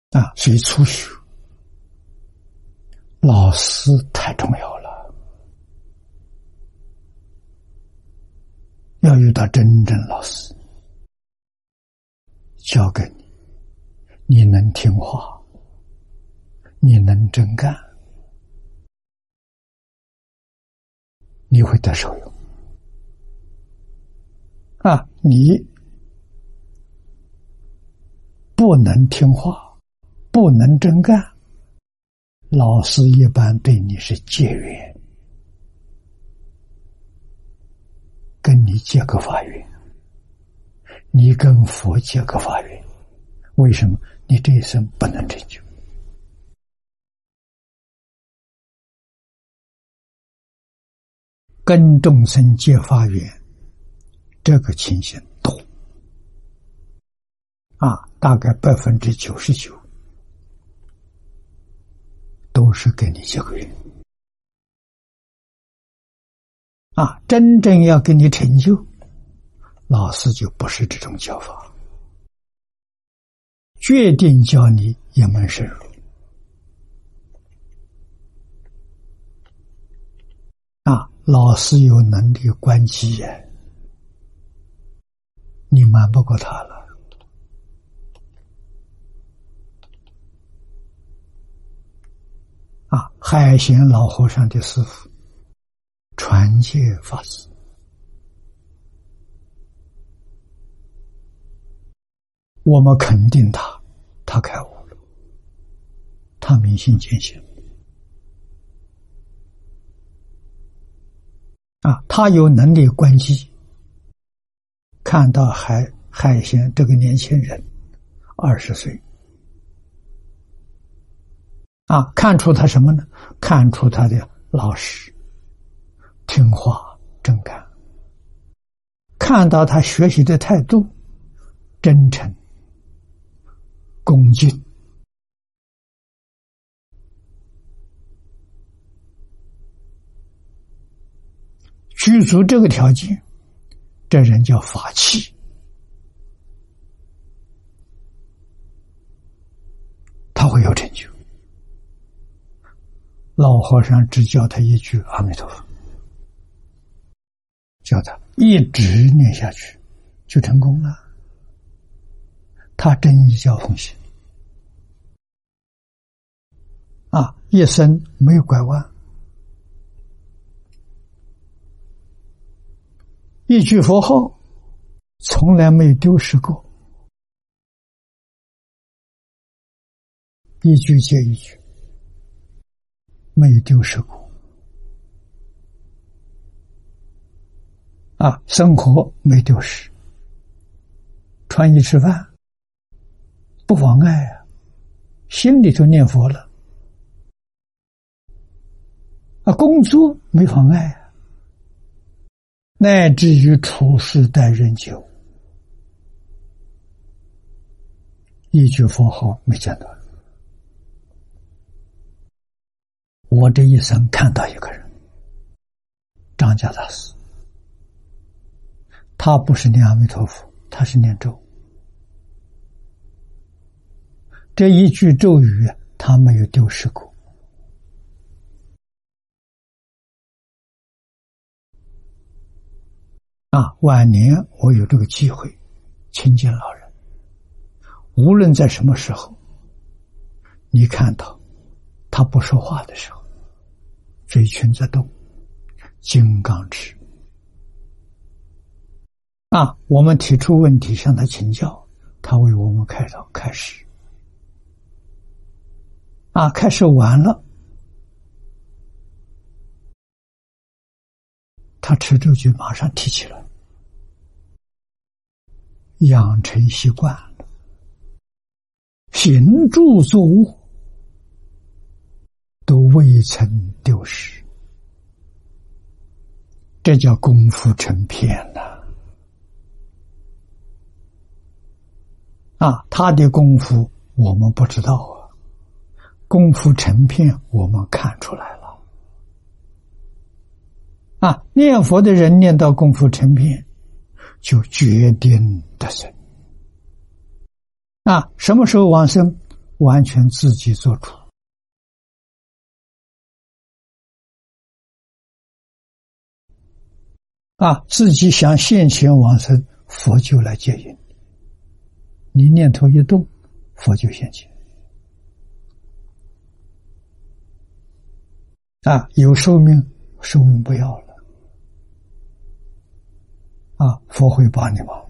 所以初学老师太重要了，要遇到真正老师教给你，你能听话，你能真干，你会得受用。你不能听话，不能真干，老师一般对你是结缘，跟你结个法缘，你跟佛结个法缘。为什么？你这一生不能成就。跟众生结法缘，这个情形多大概99%都是给你结个缘真正要给你成就，老师就不是这种教法，决定教你一门深入老师有能力关机眼，你瞒不过他了海贤老和尚的师父传戒法师，我们肯定他开悟了，他明心见性他有能力关机，看到海贤这个年轻人20岁看出他什么呢？看出他的老实、听话、真干，看到他学习的态度真诚、恭敬，具足这个条件，这人叫法器，他会有成就。老和尚只教他一句阿弥陀佛，叫他一直念下去就成功了。他真一教奉行一生没有拐弯，一句佛号从来没有丢失过，一句接一句没有丢失过生活没丢失，穿衣吃饭不妨碍心里头念佛了工作没妨碍乃至于处事待人接物，一句佛号没间断。我这一生看到一个人，张家大师，他不是念阿弥陀佛，他是念咒，这一句咒语他没有丢失过晚年我有这个机会亲近老人，无论在什么时候，你看到他不说话的时候，嘴唇在动，金刚持我们提出问题向他请教，他为我们开导开示开示完了，他持咒句马上提起来，养成习惯了，行住坐卧都未曾丢失，这叫功夫成片他的功夫我们不知道功夫成片我们看出来了念佛的人念到功夫成片就决定得生什么时候往生？ 完全自己做主。自己想现前往生，佛就来接引你，念头一动，佛就现前。有寿命，寿命不要了，佛会帮你忙。